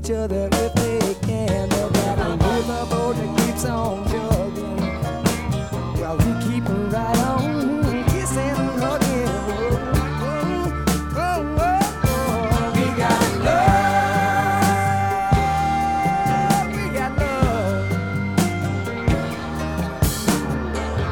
each other if they can. They got a rhythm boat that keeps on chugging while we keep